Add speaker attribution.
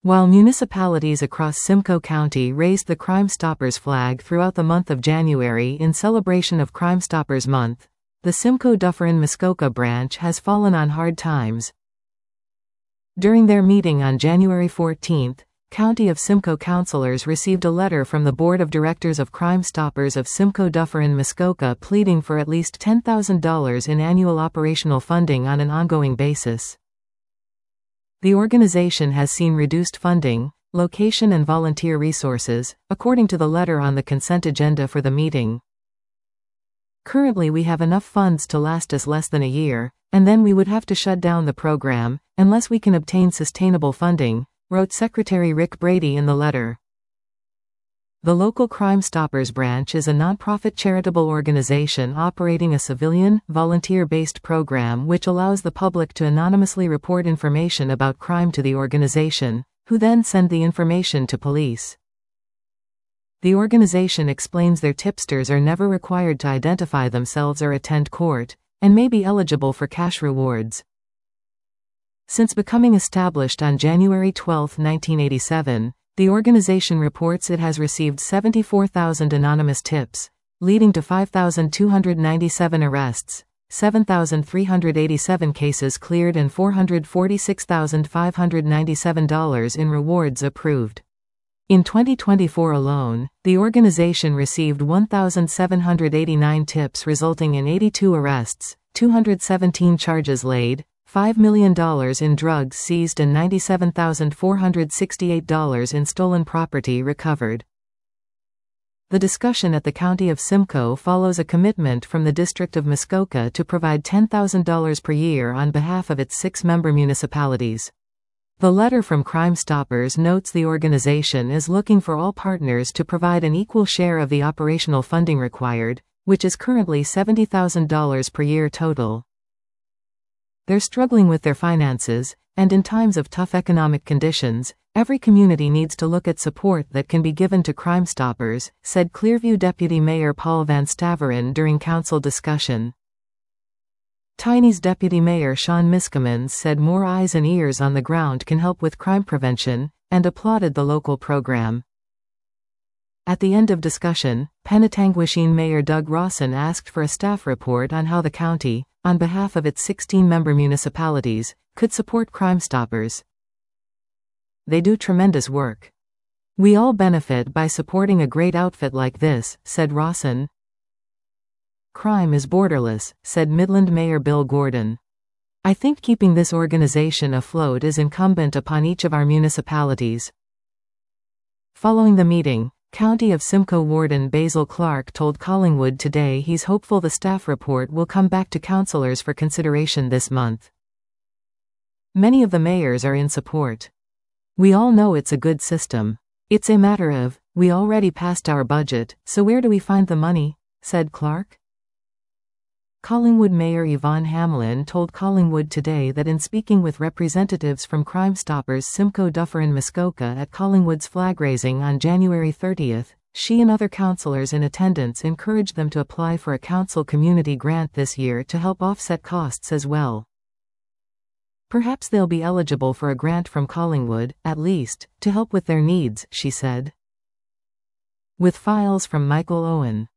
Speaker 1: While municipalities across Simcoe County raised the Crime Stoppers flag throughout the month of January in celebration of Crime Stoppers Month, the Simcoe Dufferin-Muskoka branch has fallen on hard times. During their meeting on January 14, County of Simcoe councilors received a letter from the Board of Directors of Crime Stoppers of Simcoe Dufferin-Muskoka pleading for at least $10,000 in annual operational funding on an ongoing basis. The organization has seen reduced funding, location and volunteer resources, according to the letter on the consent agenda for the meeting. Currently we have enough funds to last us less than a year, and then we would have to shut down the program, unless we can obtain sustainable funding, wrote Secretary Rick Brady in the letter. The local Crime Stoppers branch is a nonprofit charitable organization operating a civilian, volunteer-based program which allows the public to anonymously report information about crime to the organization, who then send the information to police. The organization explains their tipsters are never required to identify themselves or attend court, and may be eligible for cash rewards. Since becoming established on January 12, 1987, the organization reports it has received 74,000 anonymous tips, leading to 5,297 arrests, 7,387 cases cleared and $446,597 in rewards approved. In 2024 alone, the organization received 1,789 tips resulting in 82 arrests, 217 charges laid, $5 million in drugs seized and $97,468 in stolen property recovered. The discussion at the County of Simcoe follows a commitment from the District of Muskoka to provide $10,000 per year on behalf of its 6 member municipalities. The letter from Crime Stoppers notes the organization is looking for all partners to provide an equal share of the operational funding required, which is currently $70,000 per year total. They're struggling with their finances, and in times of tough economic conditions, every community needs to look at support that can be given to Crime Stoppers, said Clearview Deputy Mayor Paul Van Staveren during council discussion. Tiny's Deputy Mayor Sean Miskimans said more eyes and ears on the ground can help with crime prevention, and applauded the local program. At the end of discussion, Penetanguishene Mayor Doug Rawson asked for a staff report on how the county, on behalf of its 16 member municipalities, could support Crime Stoppers. They do tremendous work. We all benefit by supporting a great outfit like this, said Rawson. Crime is borderless, said Midland Mayor Bill Gordon. I think keeping this organization afloat is incumbent upon each of our municipalities. Following the meeting, County of Simcoe Warden Basil Clark told Collingwood today he's hopeful the staff report will come back to councillors for consideration this month. Many of the mayors are in support. We all know it's a good system. It's a matter of, we already passed our budget, so where do we find the money, said Clark. Collingwood Mayor Yvonne Hamlin told Collingwood today that in speaking with representatives from Crime Stoppers Simcoe Dufferin-Muskoka at Collingwood's flag raising on January 30, she and other councillors in attendance encouraged them to apply for a council community grant this year to help offset costs as well. Perhaps they'll be eligible for a grant from Collingwood, at least, to help with their needs, she said. With files from Michael Owen.